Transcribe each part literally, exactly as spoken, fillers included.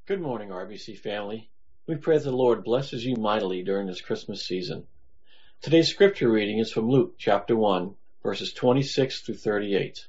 Good morning, R B C family. We pray that the Lord blesses you mightily during this Christmas season. Today's scripture reading is from Luke chapter one, verses twenty-six through thirty-eight.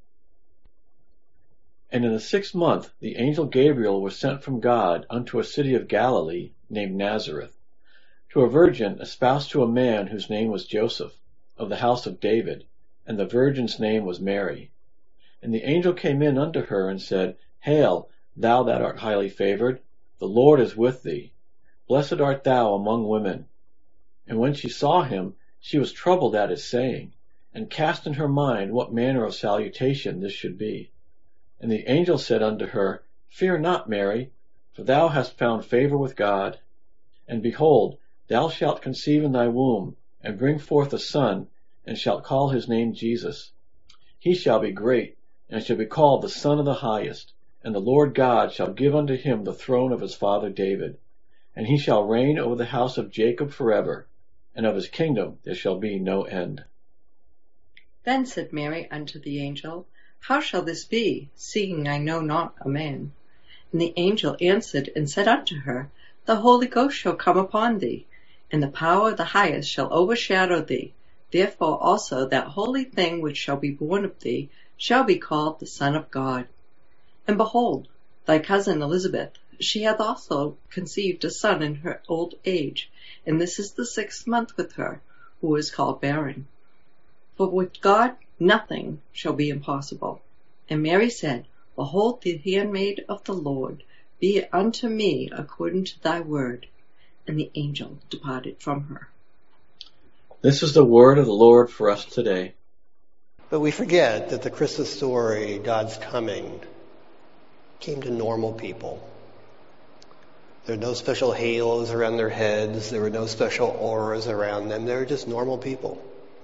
And in the sixth month the angel Gabriel was sent from God unto a city of Galilee named Nazareth, to a virgin espoused to a man whose name was Joseph, of the house of David, and the virgin's name was Mary. And the angel came in unto her and said, Hail, thou that art highly favored, the Lord is with thee. Blessed art thou among women. And when she saw him, she was troubled at his saying, and cast in her mind what manner of salutation this should be. And the angel said unto her, Fear not, Mary, for thou hast found favor with God. And behold, thou shalt conceive in thy womb, and bring forth a son, and shalt call his name Jesus. He shall be great, and shall be called the Son of the Highest. And the Lord God shall give unto him the throne of his father David. And he shall reign over the house of Jacob forever, and of his kingdom there shall be no end. Then said Mary unto the angel, How shall this be, seeing I know not a man? And the angel answered and said unto her, The Holy Ghost shall come upon thee, and the power of the highest shall overshadow thee. Therefore also that holy thing which shall be born of thee shall be called the Son of God. And behold, thy cousin Elizabeth, she hath also conceived a son in her old age, and this is the sixth month with her, who is called barren. For with God nothing shall be impossible. And Mary said, Behold the handmaid of the Lord, be it unto me according to thy word. And the angel departed from her. This is the word of the Lord for us today. But we forget that the Christmas story, God's coming, came to normal people. There were no special halos around their heads. There were no special auras around them. They were just normal people.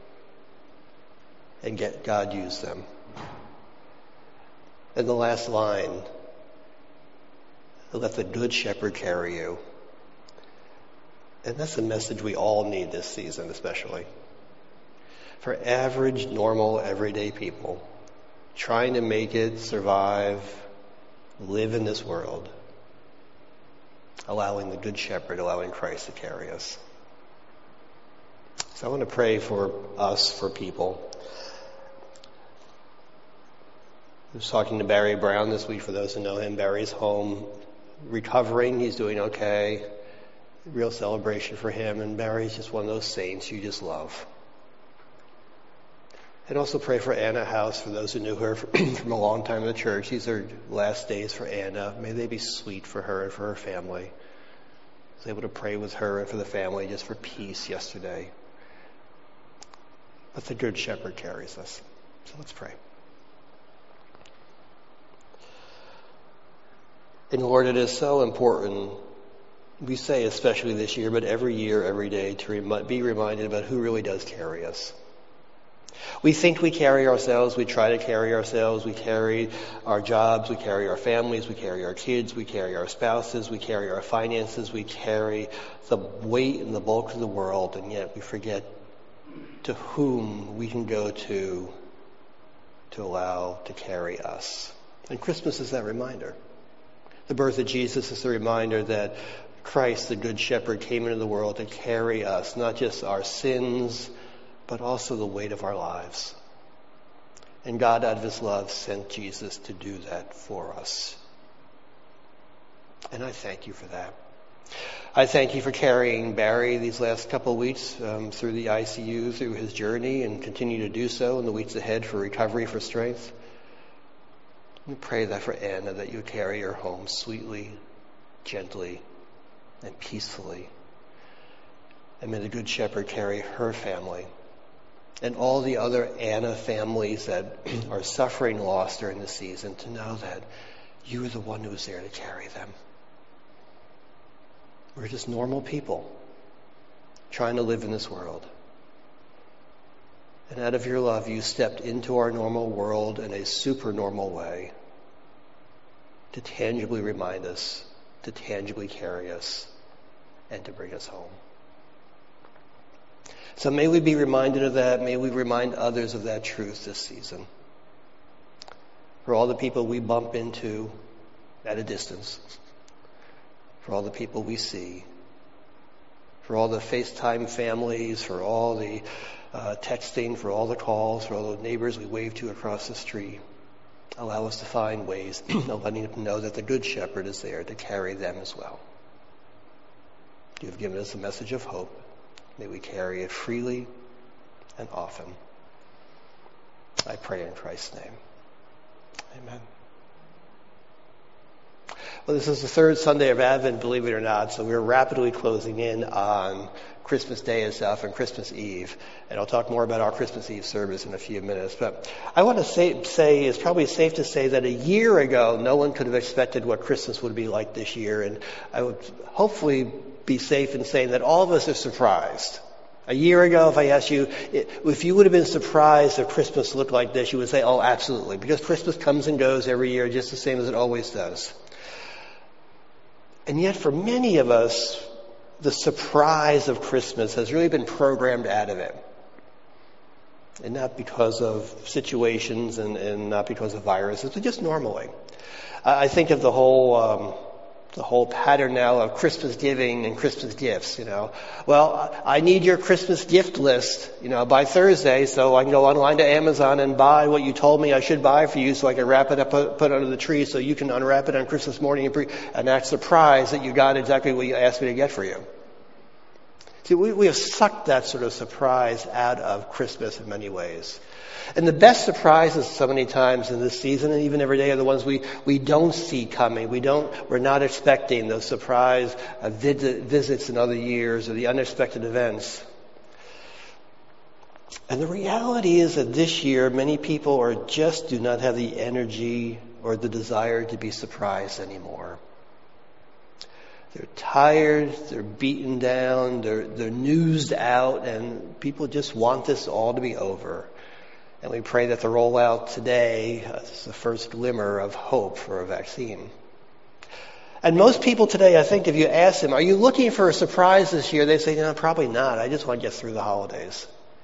And yet God used them. And the last line, let the good shepherd carry you. And that's the message we all need this season, especially. For average, normal, everyday people trying to make it, survive, live in this world, allowing the Good Shepherd, allowing Christ to carry us. So I want to pray for us, for people. I was talking to Barry Brown this week, for those who know him. Barry's home, recovering. He's doing okay. Real celebration for him. And Barry's just one of those saints you just love. And also pray for Anna House, for those who knew her from a long time in the church. These are last days for Anna. May they be sweet for her and for her family. I was able to pray with her and for the family just for peace yesterday. But the Good Shepherd carries us. So let's pray. And Lord, it is so important, we say especially this year, but every year, every day, to rem- be reminded about who really does carry us. We think we carry ourselves, we try to carry ourselves, we carry our jobs, we carry our families, we carry our kids, we carry our spouses, we carry our finances, we carry the weight and the bulk of the world, and yet we forget to whom we can go to to allow to carry us. And Christmas is that reminder. The birth of Jesus is the reminder that Christ, the Good Shepherd, came into the world to carry us, not just our sins, but also the weight of our lives. And God, out of his love, sent Jesus to do that for us. And I thank you for that. I thank you for carrying Barry these last couple of weeks um, through the I C U, through his journey, and continue to do so in the weeks ahead for recovery, for strength. We pray that for Anna, that you carry her home sweetly, gently, and peacefully. And may the Good Shepherd carry her family and all the other Anna families that are suffering loss during the season, to know that you are the one who is there to carry them. We're just normal people trying to live in this world. And out of your love, you stepped into our normal world in a super normal way to tangibly remind us, to tangibly carry us, and to bring us home. So may we be reminded of that. May we remind others of that truth this season. For all the people we bump into at a distance, for all the people we see, for all the FaceTime families, for all the uh, texting, for all the calls, for all the neighbors we wave to across the street. Allow us to find ways of letting them know that the Good Shepherd is there to carry them as well. You have given us a message of hope. May we carry it freely and often. I pray in Christ's name. Amen. Well, this is the third Sunday of Advent, believe it or not, so we're rapidly closing in on Christmas Day itself and Christmas Eve. And I'll talk more about our Christmas Eve service in a few minutes. But I want to say, say it's probably safe to say that a year ago, no one could have expected what Christmas would be like this year. And I would hopefully be safe in saying that all of us are surprised. A year ago, if I asked you, if you would have been surprised if Christmas looked like this, you would say, oh, absolutely. Because Christmas comes and goes every year just the same as it always does. And yet for many of us, the surprise of Christmas has really been programmed out of it. And not because of situations and, and not because of viruses, but just normally. I think of the whole... Um, the whole pattern now of Christmas giving and Christmas gifts, you know. Well, I need your Christmas gift list, you know, by Thursday so I can go online to Amazon and buy what you told me I should buy for you so I can wrap it up, put, put it under the tree so you can unwrap it on Christmas morning and, pre- and act surprised that you got exactly what you asked me to get for you. See, we, we have sucked that sort of surprise out of Christmas in many ways. And the best surprises so many times in this season and even every day are the ones we, we don't see coming. We don't, we're not expecting those surprise uh, visit, visits in other years or the unexpected events. And the reality is that this year many people are just do not have the energy or the desire to be surprised anymore. They're tired, they're beaten down, they're, they're newsed out, and people just want this all to be over. And we pray that the rollout today is the first glimmer of hope for a vaccine. And most people today, I think if you ask them, are you looking for a surprise this year? They say, no, probably not. I just want to get through the holidays.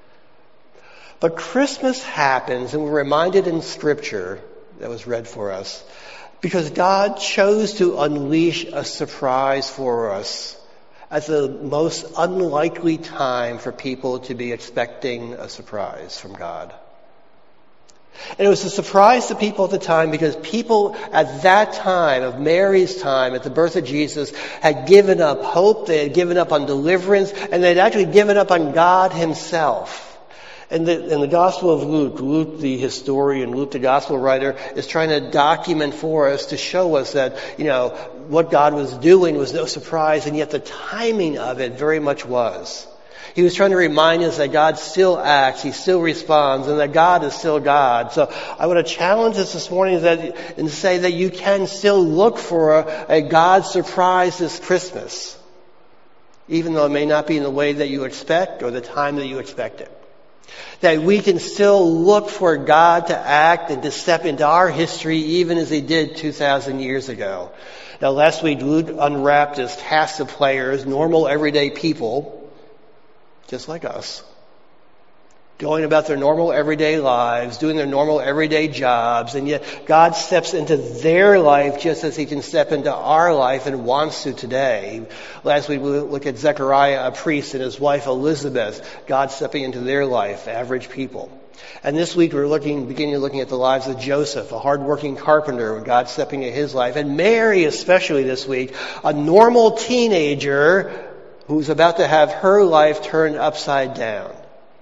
But Christmas happens, and we're reminded in Scripture that was read for us, because God chose to unleash a surprise for us at the most unlikely time for people to be expecting a surprise from God. And it was a surprise to people at the time because people at that time, of Mary's time, at the birth of Jesus, had given up hope, they had given up on deliverance, and they had actually given up on God Himself. And the, in the Gospel of Luke, Luke the historian, Luke the Gospel writer, is trying to document for us to show us that, you know, what God was doing was no surprise, and yet the timing of it very much was. He was trying to remind us that God still acts, He still responds, and that God is still God. So I want to challenge us this morning that, and say that you can still look for a, a God surprise this Christmas, even though it may not be in the way that you expect or the time that you expect it. That we can still look for God to act and to step into our history even as He did two thousand years ago. Now last week Luke unwrapped His cast of players, normal everyday people, just like us, going about their normal everyday lives, doing their normal everyday jobs, and yet God steps into their life just as He can step into our life and wants to today. Last week we looked at Zechariah, a priest, and his wife Elizabeth, God stepping into their life, average people. And this week we're looking, beginning looking at the lives of Joseph, a hardworking carpenter, God stepping into his life, and Mary especially this week, a normal teenager who's about to have her life turned upside down.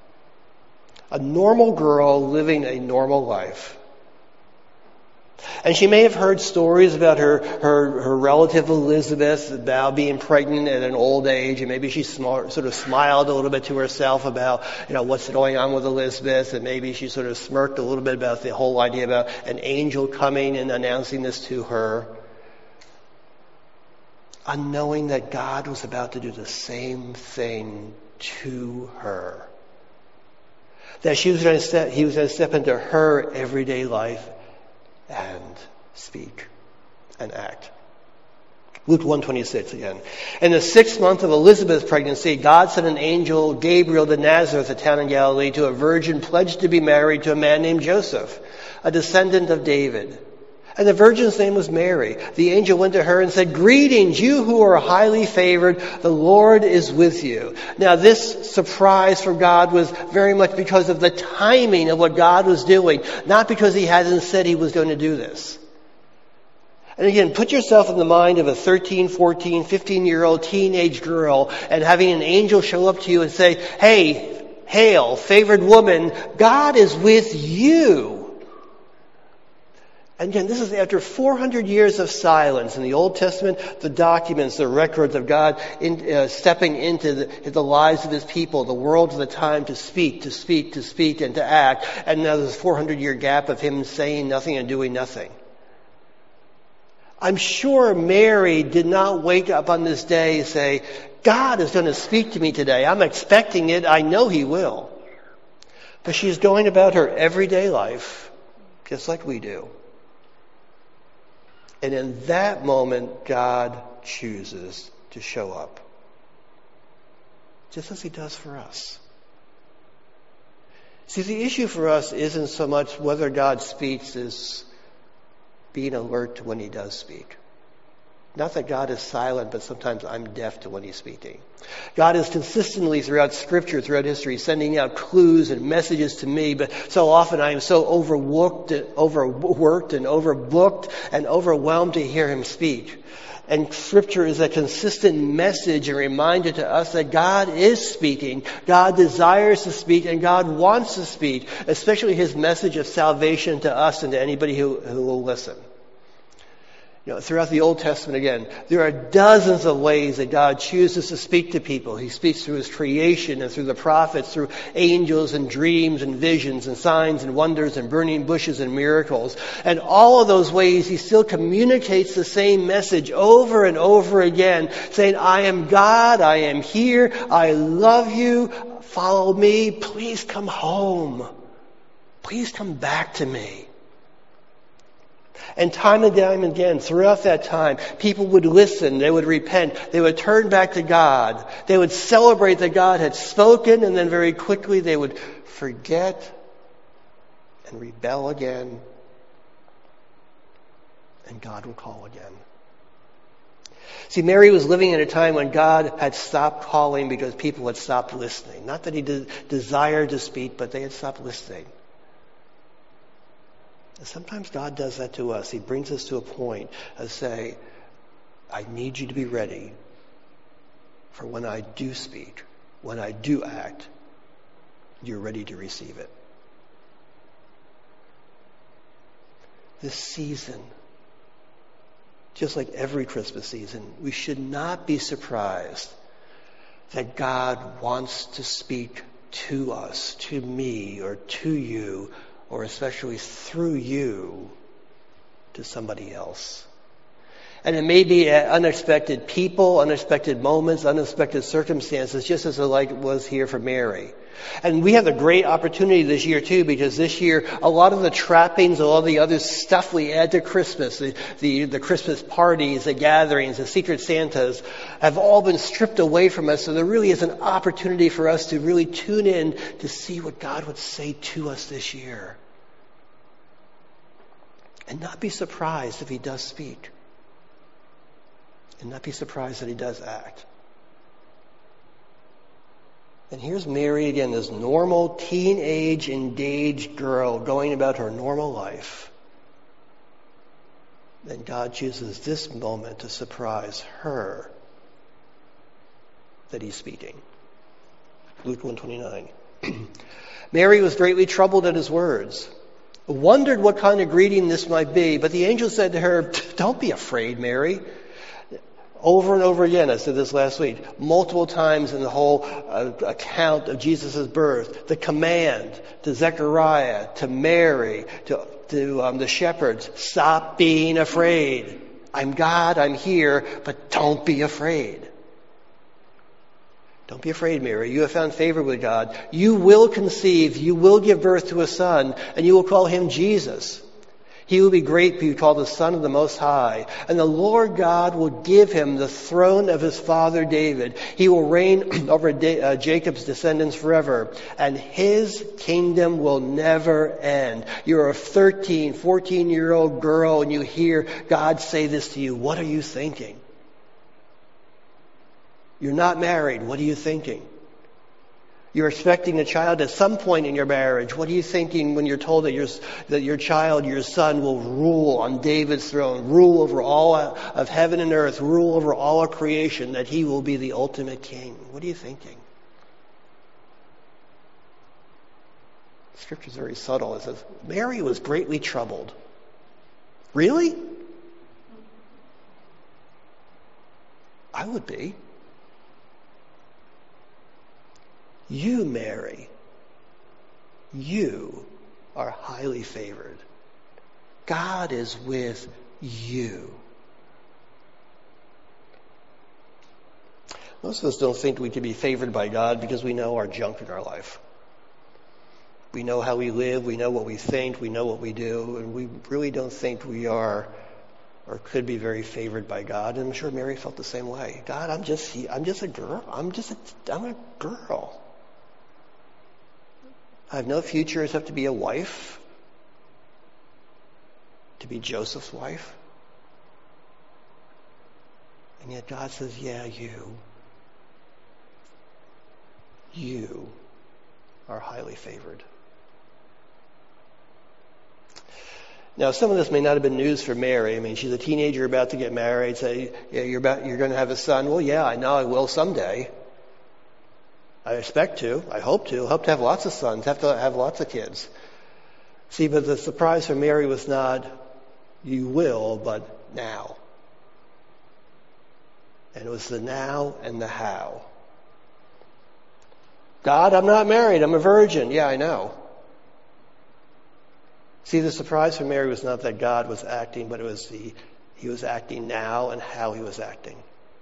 A normal girl living a normal life. And she may have heard stories about her, her, her relative Elizabeth about being pregnant at an old age, and maybe she smart, sort of smiled a little bit to herself about, you know, what's going on with Elizabeth, and maybe she sort of smirked a little bit about the whole idea about an angel coming and announcing this to her. Unknowing that God was about to do the same thing to her. That she was going to step, He was going to step into her everyday life and speak and act. Luke one twenty-six again. In the sixth month of Elizabeth's pregnancy, God sent an angel, Gabriel, to Nazareth, a town in Galilee, to a virgin pledged to be married to a man named Joseph, a descendant of David. And the virgin's name was Mary. The angel went to her and said, "Greetings, you who are highly favored. The Lord is with you." Now, this surprise from God was very much because of the timing of what God was doing, not because he hadn't said he was going to do this. And again, put yourself in the mind of a thirteen, fourteen, fifteen-year-old teenage girl and having an angel show up to you and say, "Hey, hail, favored woman, God is with you." And again, this is after four hundred years of silence. In the Old Testament, the documents, the records of God in, uh, stepping into the, the lives of his people, the world of the time to speak, to speak, to speak, and to act. And now there's a four hundred year gap of him saying nothing and doing nothing. I'm sure Mary did not wake up on this day and say, "God is going to speak to me today. I'm expecting it. I know he will." But she's going about her everyday life, just like we do. And in that moment, God chooses to show up. Just as he does for us. See, the issue for us isn't so much whether God speaks as being alert to when he does speak. Not that God is silent, but sometimes I'm deaf to when he's speaking. God is consistently throughout Scripture, throughout history, sending out clues and messages to me, but so often I am so overworked, overworked and overbooked and overwhelmed to hear him speak. And Scripture is a consistent message and reminder to us that God is speaking, God desires to speak, and God wants to speak, especially his message of salvation to us and to anybody who, who will listen. You know, throughout the Old Testament, again, there are dozens of ways that God chooses to speak to people. He speaks through his creation and through the prophets, through angels and dreams and visions and signs and wonders and burning bushes and miracles. And all of those ways, he still communicates the same message over and over again, saying, "I am God, I am here, I love you, follow me, please come home. Please come back to me." And time and time again, throughout that time, people would listen, they would repent, they would turn back to God, they would celebrate that God had spoken, and then very quickly they would forget and rebel again, and God would call again. See, Mary was living in a time when God had stopped calling because people had stopped listening. Not that he de- desired to speak, but they had stopped listening. Sometimes God does that to us. He brings us to a point of say, "I need you to be ready for when I do speak, when I do act, you're ready to receive it." This season, just like every Christmas season, we should not be surprised that God wants to speak to us, to me, or to you, or especially through you, to somebody else. And it may be unexpected people, unexpected moments, unexpected circumstances, just as it like was here for Mary. And we have a great opportunity this year too, because this year a lot of the trappings, a lot of the other stuff we add to Christmas, the, the, the Christmas parties, the gatherings, the Secret Santas, have all been stripped away from us. So there really is an opportunity for us to really tune in to see what God would say to us this year. And not be surprised if he does speak. And not be surprised that he does act. And here's Mary again, this normal, teenage, engaged girl going about her normal life. Then God chooses this moment to surprise her that he's speaking. Luke one twenty-nine. Mary was greatly troubled at his words, wondered what kind of greeting this might be. But the angel said to her, "Don't be afraid, Mary." Over and over again, I said this last week, multiple times in the whole uh, account of Jesus' birth, the command to Zechariah, to Mary, to, to um, the shepherds, stop being afraid. I'm God, I'm here, but don't be afraid. Don't be afraid, Mary. You have found favor with God. You will conceive, you will give birth to a son, and you will call him Jesus. He will be great, be called the Son of the Most High. And the Lord God will give him the throne of his father David. He will reign over uh, Jacob's descendants forever. And his kingdom will never end. You're a thirteen, fourteen-year-old girl and you hear God say this to you. What are you thinking? You're not married. What are you thinking? You're expecting a child at some point in your marriage. What are you thinking when you're told that your, that your child, your son, will rule on David's throne, rule over all of heaven and earth, rule over all of creation, that he will be the ultimate king? What are you thinking? Scripture is very subtle. It says, Mary was greatly troubled. Really? I would be. You, Mary, you are highly favored. God is with you. Most of us don't think we can be favored by God because we know our junk in our life. We know how we live, we know what we think, we know what we do, and we really don't think we are or could be very favored by God. And I'm sure Mary felt the same way. God, I'm just I'm just a girl. I'm just a, I'm a girl. I have no future except to be a wife, to be Joseph's wife. And yet God says, yeah, you, you are highly favored. Now, some of this may not have been news for Mary. I mean, she's a teenager about to get married. Say, yeah, you're about, you're going to have a son. Well, yeah, I know I will someday. I expect to. I hope to. I hope to have lots of sons. Have to have lots of kids. See, but the surprise for Mary was not, you will, but now. And it was the now and the how. God, I'm not married. I'm a virgin. Yeah, I know. See, the surprise for Mary was not that God was acting, but it was the, he was acting now and how he was acting.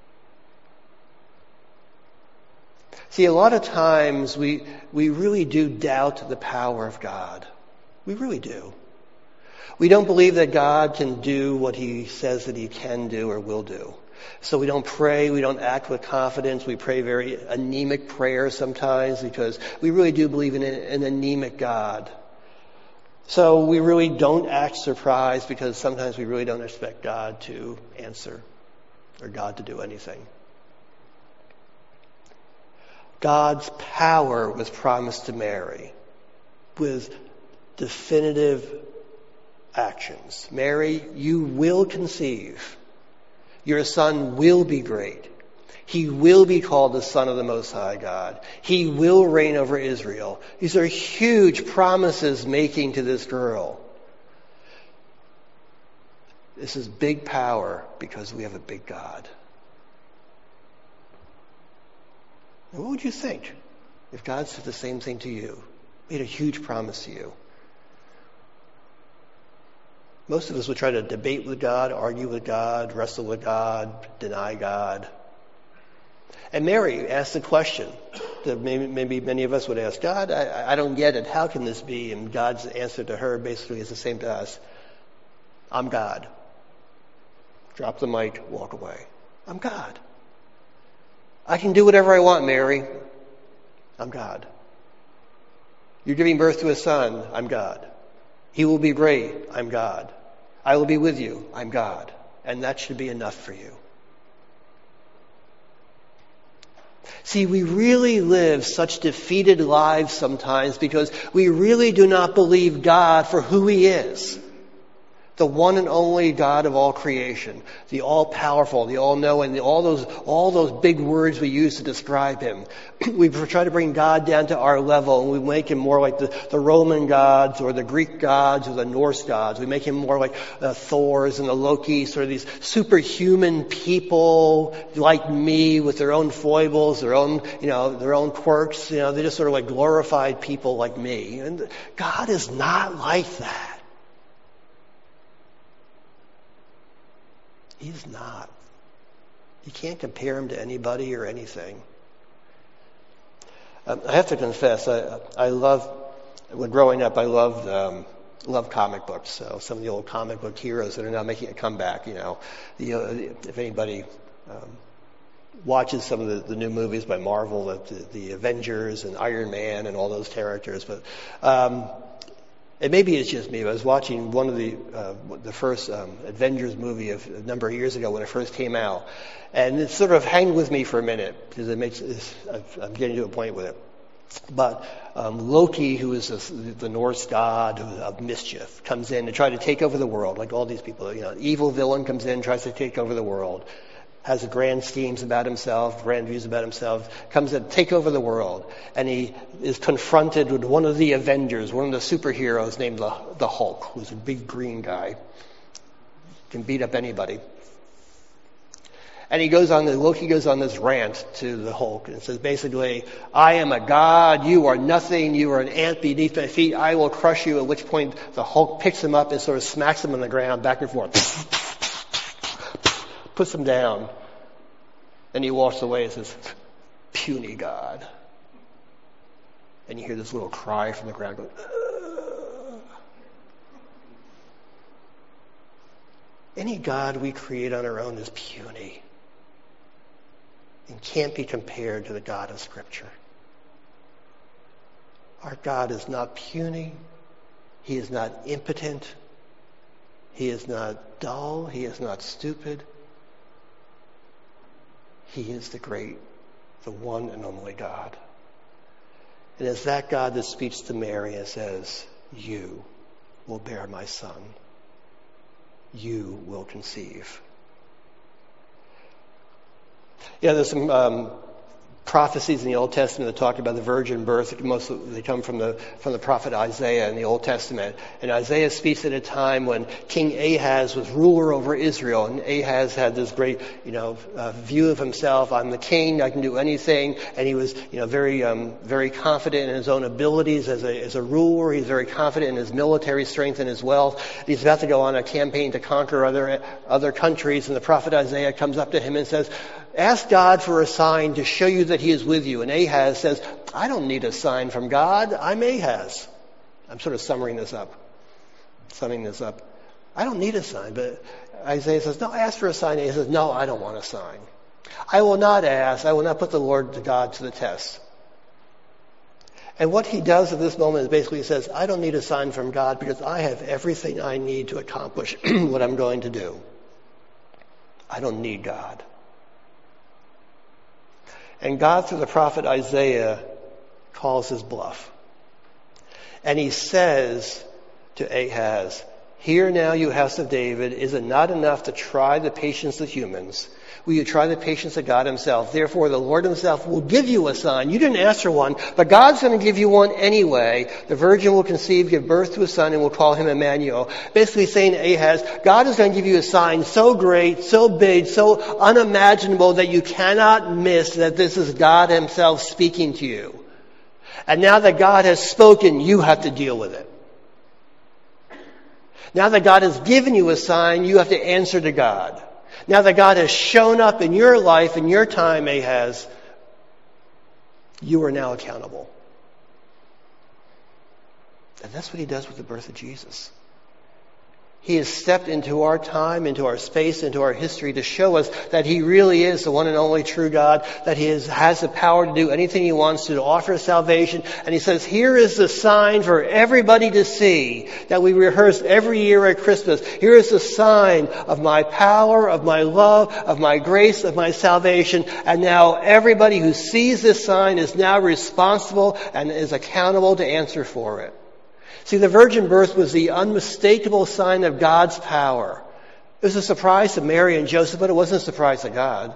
See, a lot of times we we really do doubt the power of God. We really do. We don't believe that God can do what he says that he can do or will do. So we don't pray, we don't act with confidence. We pray very anemic prayers sometimes because we really do believe in an anemic God. So we really don't act surprised because sometimes we really don't expect God to answer or God to do anything. God's power was promised to Mary with definitive actions. Mary, you will conceive. Your son will be great. He will be called the Son of the Most High God. He will reign over Israel. These are huge promises making to this girl. This is big power because we have a big God. What would you think if God said the same thing to you? Made a huge promise to you. Most of us would try to debate with God, argue with God, wrestle with God, deny God. And Mary asked the question that maybe, maybe many of us would ask, God, I, I don't get it. How can this be? And God's answer to her basically is the same to us. I'm God. Drop the mic, walk away. I'm God. I can do whatever I want, Mary. I'm God. You're giving birth to a son. I'm God. He will be great. I'm God. I will be with you. I'm God. And that should be enough for you. See, we really live such defeated lives sometimes because we really do not believe God for who he is. The one and only God of all creation, the all-powerful, the all-knowing, the, all those all those big words we use to describe him. We try to bring God down to our level, and we make him more like the, the Roman gods or the Greek gods or the Norse gods. We make him more like the Thors and the Lokis, sort of these superhuman people like me with their own foibles, their own, you know, their own quirks. You know, they're just sort of like glorified people like me. And God is not like that. He's not. You can't compare him to anybody or anything. Um, I have to confess, I, I love, when growing up, I loved um, love comic books. So some of the old comic book heroes that are now making a comeback, you know, the, uh, if anybody um, watches some of the, the new movies by Marvel, the, the Avengers and Iron Man and all those characters, but um, and maybe it's just me, but I was watching one of the uh, the first um, Avengers movie of a number of years ago when it first came out, and it sort of hanged with me for a minute because it makes it's, I'm getting to a point with it. But um, Loki, who is the, the Norse god of mischief, comes in to try to take over the world, like all these people. You know, evil villain comes in, tries to take over the world, has grand schemes about himself, grand views about himself, comes in to take over the world, and he is confronted with one of the Avengers, one of the superheroes named the, the Hulk, who's a big green guy, can beat up anybody. And he goes on, the Loki goes on this rant to the Hulk and says basically, I am a god, you are nothing, you are an ant beneath my feet, I will crush you, at which point the Hulk picks him up and sort of smacks him on the ground back and forth, puts him down, and he walks away and says, puny god. And you hear this little cry from the ground going, ugh. Any god we create on our own is puny and can't be compared to the God of Scripture. Our God is not puny. He is not impotent. He is not dull. He is not stupid. He is the great, the one and only God. And it's that God that speaks to Mary and says, you will bear my son. You will conceive. Yeah, there's some um, prophecies in the Old Testament that talk about the virgin birth. Most of, they come from the from the prophet Isaiah in the Old Testament. And Isaiah speaks at a time when King Ahaz was ruler over Israel, and Ahaz had this great, you know, uh, view of himself. I'm the king. I can do anything. And he was, you know, very um, very confident in his own abilities as a as a ruler. He's very confident in his military strength and his wealth. He's about to go on a campaign to conquer other other countries, and the prophet Isaiah comes up to him and says, ask God for a sign to show you that he is with you. And Ahaz says, I don't need a sign from God. I'm Ahaz. I'm sort of summing this up. Summing this up. I don't need a sign. But Isaiah says, no, ask for a sign. And he says, no, I don't want a sign. I will not ask. I will not put the Lord God to the test. And what he does at this moment is basically he says, I don't need a sign from God because I have everything I need to accomplish what I'm going to do. I don't need God. And God, through the prophet Isaiah, calls his bluff. And he says to Ahaz, hear now, you house of David, is it not enough to try the patience of humans? Will you try the patience of God himself? Therefore, the Lord himself will give you a sign. You didn't ask for one, but God's going to give you one anyway. The virgin will conceive, give birth to a son, and will call him Emmanuel. Basically saying to Ahaz, God is going to give you a sign so great, so big, so unimaginable that you cannot miss that this is God himself speaking to you. And now that God has spoken, you have to deal with it. Now that God has given you a sign, you have to answer to God. Now that God has shown up in your life, in your time, Ahaz, you are now accountable. And that's what he does with the birth of Jesus. He has stepped into our time, into our space, into our history to show us that he really is the one and only true God, that he is, has the power to do anything he wants to, to offer salvation. And he says, here is the sign for everybody to see that we rehearse every year at Christmas. Here is the sign of my power, of my love, of my grace, of my salvation. And now everybody who sees this sign is now responsible and is accountable to answer for it. See, the virgin birth was the unmistakable sign of God's power. It was a surprise to Mary and Joseph, but it wasn't a surprise to God.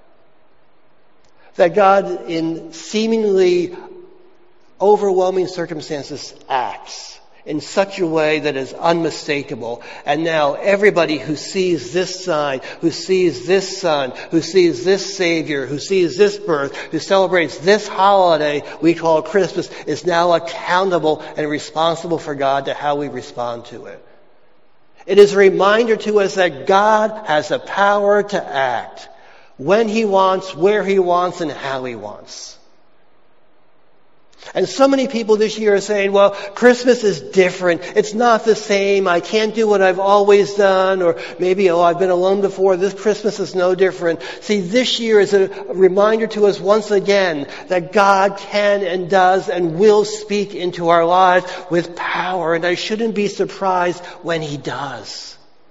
That God, in seemingly overwhelming circumstances, acts in such a way that is unmistakable. And now everybody who sees this sign, who sees this son, who sees this Savior, who sees this birth, who celebrates this holiday we call Christmas, is now accountable and responsible for God to how we respond to it. It is a reminder to us that God has the power to act when he wants, where he wants, and how he wants. And so many people this year are saying, well, Christmas is different. It's not the same. I can't do what I've always done. Or maybe, oh, I've been alone before. This Christmas is no different. See, this year is a reminder to us once again that God can and does and will speak into our lives with power. And I shouldn't be surprised when He does.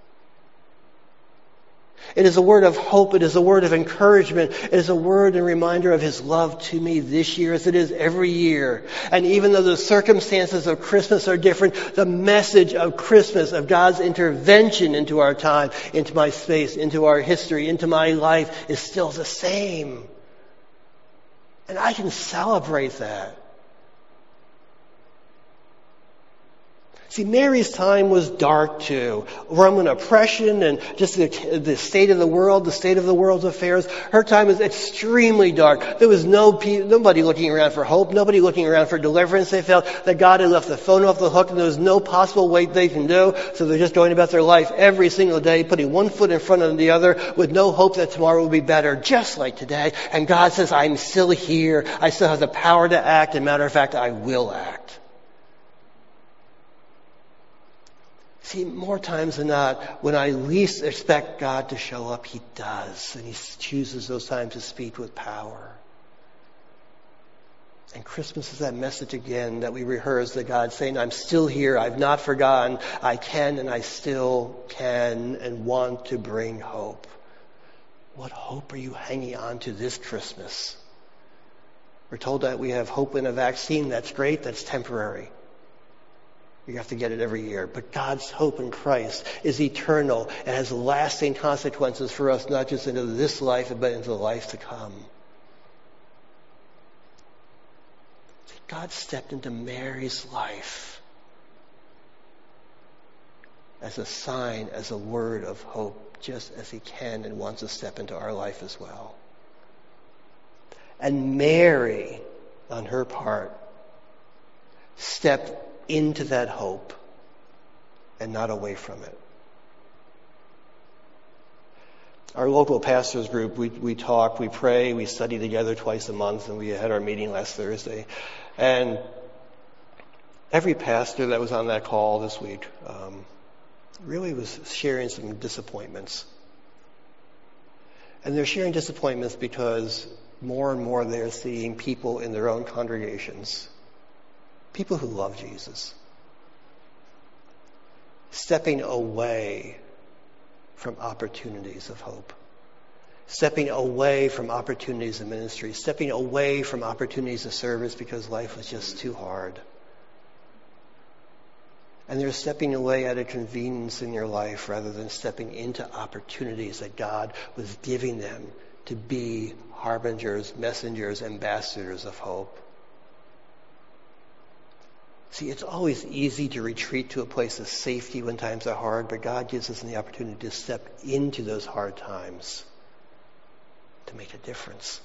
It is a word of hope. It is a word of encouragement. It is a word and reminder of His love to me this year as it is every year. And even though the circumstances of Christmas are different, the message of Christmas, of God's intervention into our time, into my space, into our history, into my life is still the same. And I can celebrate that. See, Mary's time was dark too. Roman oppression and just the, the state of the world, the state of the world's affairs. Her time was extremely dark. There was no nobody looking around for hope, nobody looking around for deliverance. They felt that God had left the phone off the hook and there was no possible way they can do. So they're just going about their life every single day, putting one foot in front of the other with no hope that tomorrow will be better, just like today. And God says, I'm still here. I still have the power to act. As a matter of fact, I will act. See, more times than not, when I least expect God to show up, He does. And He chooses those times to speak with power. And Christmas is that message again that we rehearse, that God's saying, I'm still here, I've not forgotten, I can and I still can and want to bring hope. What hope are you hanging on to this Christmas? We're told that we have hope in a vaccine. That's great, that's temporary. You have to get it every year. But God's hope in Christ is eternal and has lasting consequences for us, not just into this life, but into the life to come. God stepped into Mary's life as a sign, as a word of hope, just as He can and wants to step into our life as well. And Mary, on her part, stepped into that hope and not away from it. Our local pastors group, we, we talk, we pray, we study together twice a month, and we had our meeting last Thursday. And every pastor that was on that call this week um, really was sharing some disappointments. And they're sharing disappointments because more and more they're seeing people in their own congregations, people who love Jesus, stepping away from opportunities of hope, stepping away from opportunities of ministry, stepping away from opportunities of service because life was just too hard. And they're stepping away out of convenience in your life rather than stepping into opportunities that God was giving them to be harbingers, messengers, ambassadors of hope. See, it's always easy to retreat to a place of safety when times are hard, but God gives us the opportunity to step into those hard times to make a difference.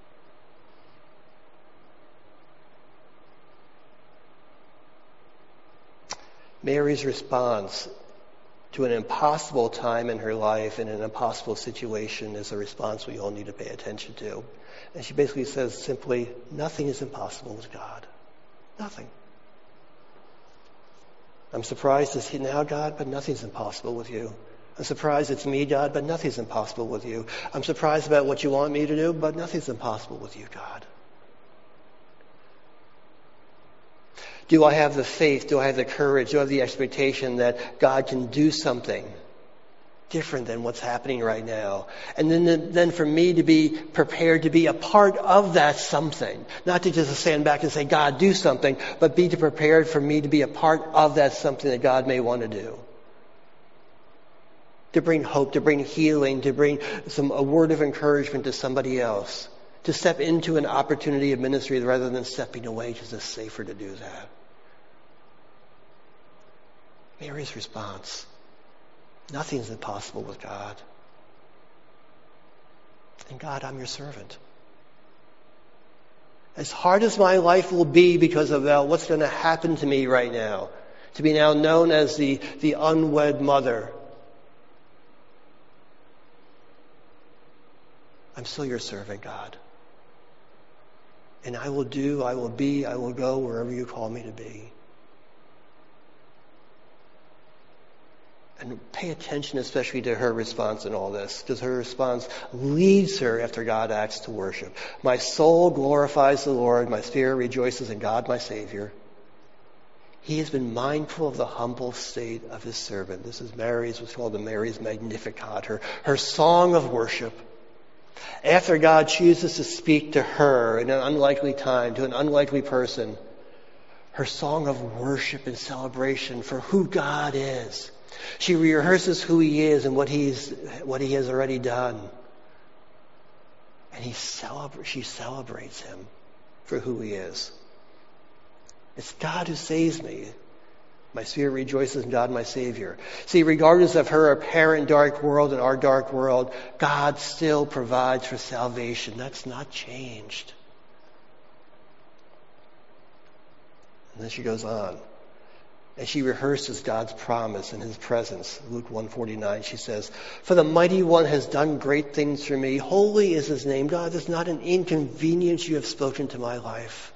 Mary's response to an impossible time in her life and an impossible situation is a response we all need to pay attention to. And she basically says simply, nothing is impossible with God. Nothing. I'm surprised it's now, God, but nothing's impossible with you. I'm surprised it's me, God, but nothing's impossible with you. I'm surprised about what you want me to do, but nothing's impossible with you, God. Do I have the faith? Do I have the courage? Do I have the expectation that God can do something different than what's happening right now? And then, then for me to be prepared to be a part of that something. Not to just stand back and say, God, do something, but be prepared for me to be a part of that something that God may want to do. To bring hope, to bring healing, to bring some a word of encouragement to somebody else. To step into an opportunity of ministry rather than stepping away because it's safer to do that. Mary's response, nothing's impossible with God. And God, I'm your servant. As hard as my life will be because of uh, what's going to happen to me right now, to be now known as the, the unwed mother, I'm still your servant, God. And I will do, I will be, I will go wherever you call me to be. And pay attention especially to her response in all this, because her response leads her after God acts to worship. My soul glorifies the Lord, my spirit rejoices in God my Savior. He has been mindful of the humble state of his servant. This is Mary's, what's called the Mary's Magnificat, her, her song of worship. After God chooses to speak to her in an unlikely time, to an unlikely person, her song of worship and celebration for who God is. She rehearses who he is and what he's what he has already done. And he celebra- she celebrates him for who he is. It's God who saves me. My spirit rejoices in God, my Savior. See, regardless of her apparent dark world and our dark world, God still provides for salvation. That's not changed. And then she goes on. And she rehearses God's promise in his presence. Luke one forty-nine, she says, for the mighty one has done great things for me. Holy is his name. God, there's not an inconvenience you have spoken to my life.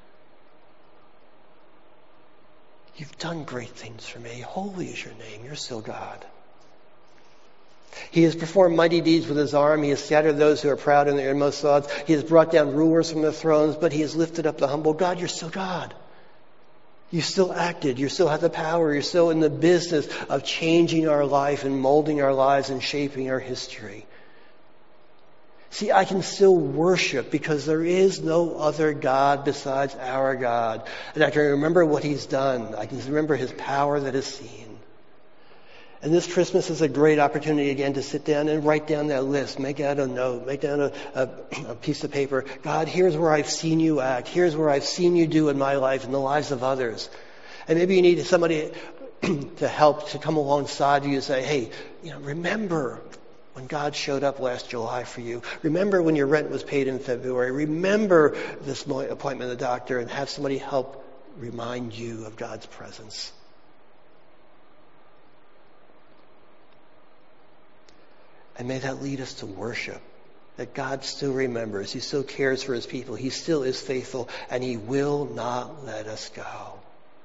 You've done great things for me. Holy is your name. You're still God. He has performed mighty deeds with his arm. He has scattered those who are proud in their inmost thoughts. He has brought down rulers from their thrones, but he has lifted up the humble. God, you're still God. You still acted. You still have the power. You're still in the business of changing our life and molding our lives and shaping our history. See, I can still worship because there is no other God besides our God. And I can remember what he's done. I can remember his power that is seen. And this Christmas is a great opportunity again to sit down and write down that list. Make out a note. Make down a, a, a piece of paper. God, here's where I've seen you act. Here's where I've seen you do in my life and the lives of others. And maybe you need somebody to help, to come alongside you and say, hey, you know, remember when God showed up last July for you. Remember when your rent was paid in February. Remember this appointment at the doctor, and have somebody help remind you of God's presence. And may that lead us to worship. That God still remembers. He still cares for his people. He still is faithful. And he will not let us go.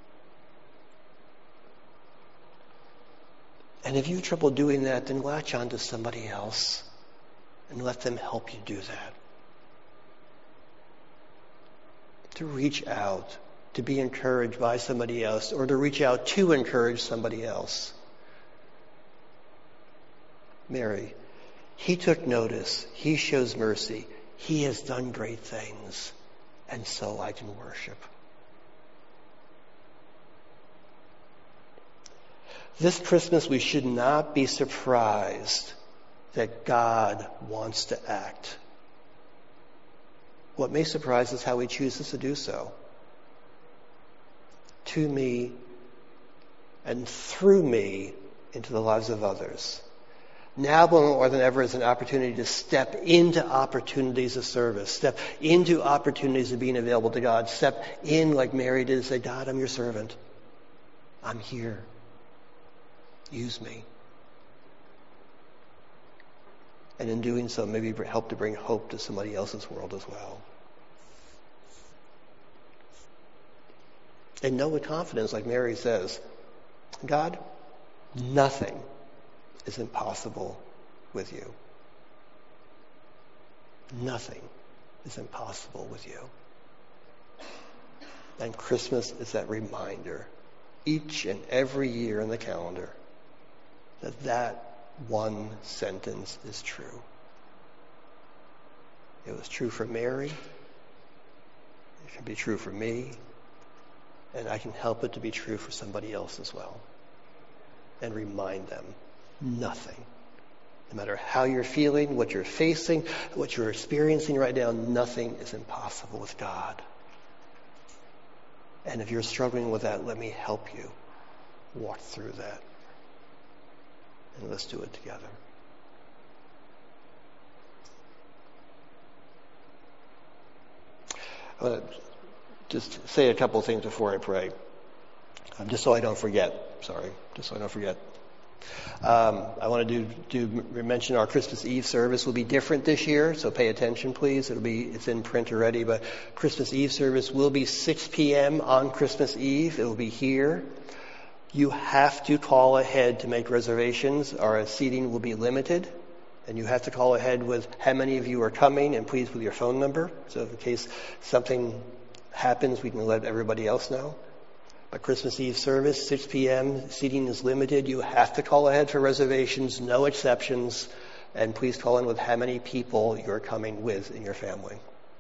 And if you have trouble doing that, then latch on to somebody else. And let them help you do that. To reach out. To be encouraged by somebody else. Or to reach out to encourage somebody else. Mary, he took notice. He shows mercy. He has done great things. And so I can worship. This Christmas, we should not be surprised that God wants to act. What may surprise us is how he chooses to do so. To me and through me into the lives of others. Now more than ever is an opportunity to step into opportunities of service. Step into opportunities of being available to God. Step in like Mary did and say, God, I'm your servant. I'm here. Use me. And in doing so, maybe help to bring hope to somebody else's world as well. And know with confidence, like Mary says, God, nothing is impossible with you. Nothing is impossible with you. And Christmas is that reminder, each and every year in the calendar, that that one sentence is true. It was true for Mary. It can be true for me. And I can help it to be true for somebody else as well. And remind them, nothing. No matter how you're feeling, what you're facing, what you're experiencing right now, nothing is impossible with God. And if you're struggling with that, let me help you walk through that. And let's do it together. I want to just say a couple things before I pray. Um, just so I don't forget. Sorry. Just so I don't forget. Um, I want to do, do mention our Christmas Eve service will be different this year, so pay attention, please. It'll be it's in print already, but Christmas Eve service will be six p.m. on Christmas Eve. It will be here. You have to call ahead to make reservations. Our seating will be limited, and you have to call ahead with how many of you are coming, and please with your phone number, so in case something happens, we can let everybody else know. But Christmas Eve service, six p.m., seating is limited. You have to call ahead for reservations, no exceptions, and please call in with how many people you're coming with in your family.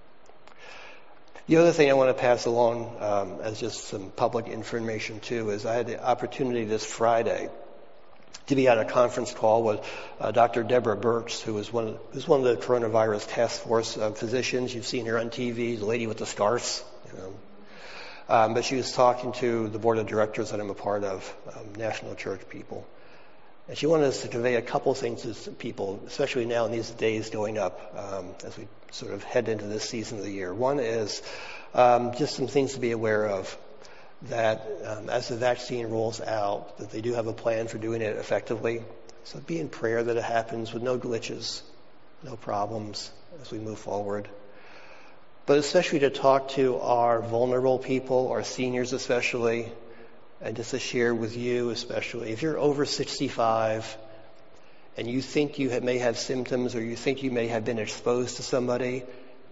The other thing I want to pass along um, as just some public information too is I had the opportunity this Friday to be on a conference call with uh, Doctor Deborah Birx, who is one of, who's one of the coronavirus task force uh, physicians. You've seen her on T V, the lady with the scarf, you know. Um, but she was talking to the board of directors that I'm a part of, um, National Church people. And she wanted us to convey a couple things to people, especially now in these days going up um, as we sort of head into this season of the year. One is um, just some things to be aware of, that um, as the vaccine rolls out, that they do have a plan for doing it effectively. So be in prayer that it happens with no glitches, no problems as we move forward. But especially to talk to our vulnerable people, our seniors especially, and just to share with you especially. If you're over sixty-five and you think you have, may have symptoms or you think you may have been exposed to somebody,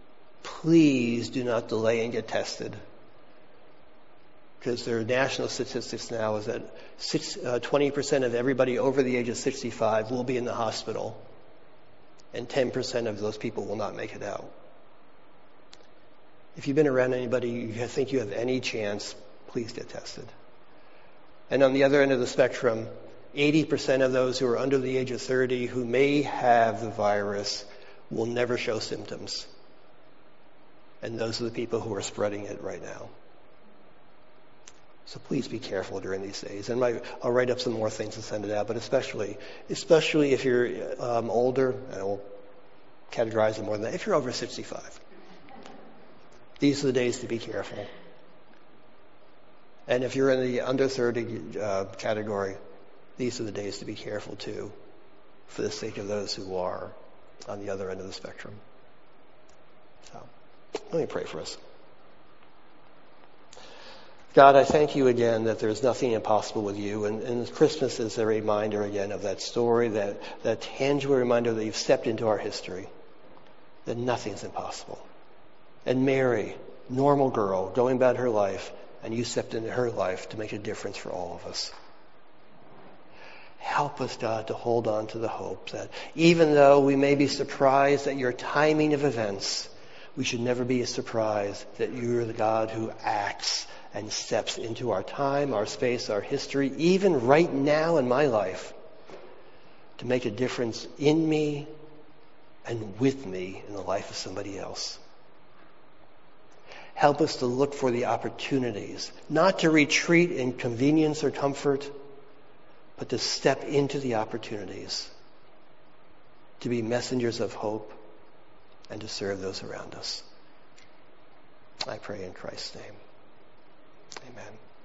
please do not delay and get tested. Because there are national statistics now is that six, uh, twenty percent of everybody over the age of sixty-five will be in the hospital, and ten percent of those people will not make it out. If you've been around anybody you think you have any chance, please get tested. And on the other end of the spectrum, eighty percent of those who are under the age of thirty who may have the virus will never show symptoms. And those are the people who are spreading it right now. So please be careful during these days. And my, I'll write up some more things and send it out, but especially, especially if you're um, older, and I will categorize it more than that, if you're over sixty-five. These are the days to be careful. And if you're in the under thirty uh, category, these are the days to be careful too, for the sake of those who are on the other end of the spectrum. So, let me pray for us. God, I thank you again that there's nothing impossible with you. And, and Christmas is a reminder again of that story, that, that tangible reminder that you've stepped into our history, that nothing's impossible. And Mary, normal girl, going about her life, and you stepped into her life to make a difference for all of us. Help us, God, to hold on to the hope that even though we may be surprised at your timing of events, we should never be surprised that you're the God who acts and steps into our time, our space, our history, even right now in my life, to make a difference in me and with me in the life of somebody else. Help us to look for the opportunities, not to retreat in convenience or comfort, but to step into the opportunities, to be messengers of hope and to serve those around us. I pray in Christ's name. Amen.